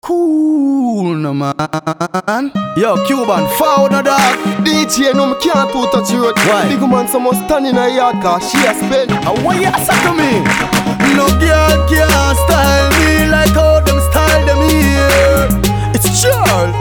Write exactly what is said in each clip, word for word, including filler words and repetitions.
Cool, no man. Yo, Cuban, forward no dog. D J no me can't too touch you. Why? Big man some must stand in a yard cause she a spend. And what you say to me? No girl can style me like how them style them here. It's Charles.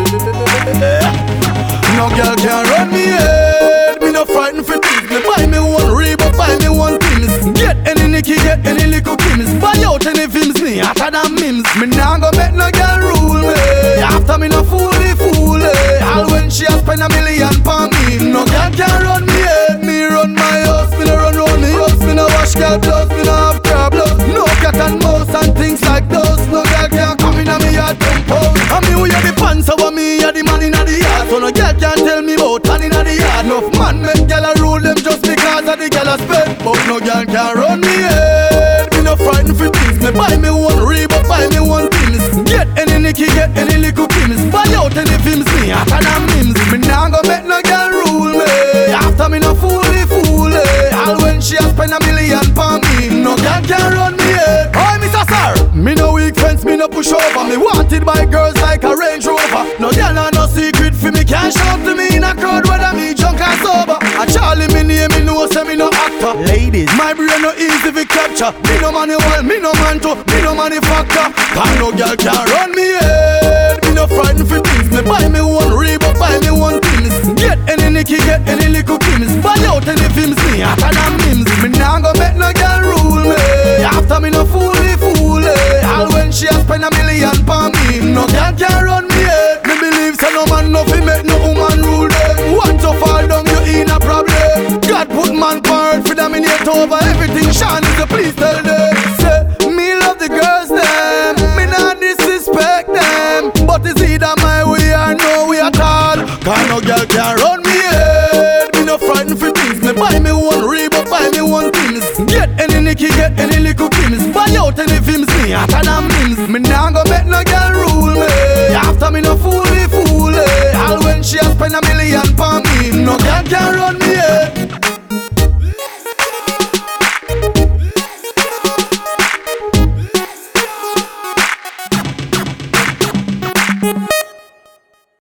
No girl can run me head. Me no frightened for things. Me buy me one Reebok, buy me one Tims. Get any Nicky, get any little Kims. Buy out any films, me hotter than Mims. Me nah go make no girl rule me. After me no fooly fooly. All when she a spend a million for me. No girl can run me head. Me run my house, me no run round me house. Me no wash girl clothes, me no have car blood. No cat and mouse and things like those. No girl can come in a me yard compose. And me who you the pants over me, you the man in the yard. So no girl can tell me about man in the yard. Enough man make girl a rule them just because of the girl a spend. But no girl can run me head. Me no frightened for things. Me buy me one Reebok, buy me one Tims. Get any Nicky, get any little Kims. Buy out any films, me hotter than Mims. Me nah go make no girl rule me. After me no fooly fooly. All when she a spend a million for me. No girl can run me head. Oi, Mister Sir, me no weak friends, me no push over. Me wanted by girls like a Range Rover. No girl nah no secret for me, can't show up to me in a crowd whether me drunk or sober. A Charlie me name, me know say me no actor. Ladies, my brain no easy to capture. Me no money well, me no man to, me no manufacturer. Cause no girl can run me head. Me no frightened for things. Me buy me one Reebok, buy me one Tims. Get any Nicky, get any little Kims. Buy out any films, me hotter than Mims. Me nah go make no girl rule me. After me no fooly fooly. All when she a spend a million for me. No girl can run me head. Me believe say no man no fi make no woman rule them. Want to fall down, you in a problem. God put man part for dominate over everything. Sean is the please tell them. Say me love the girls them. Me not disrespect them. But it's either my way or no way at all. Cause no girl can run me head. Me no frightened for things. Me buy me one Reebok, buy me one Tims. Get any Nicky, get any little Kims. Buy out any films, me hotter than Mims. Me nah go make no girl rule me. After me no fooly fooly. All when she a spend a million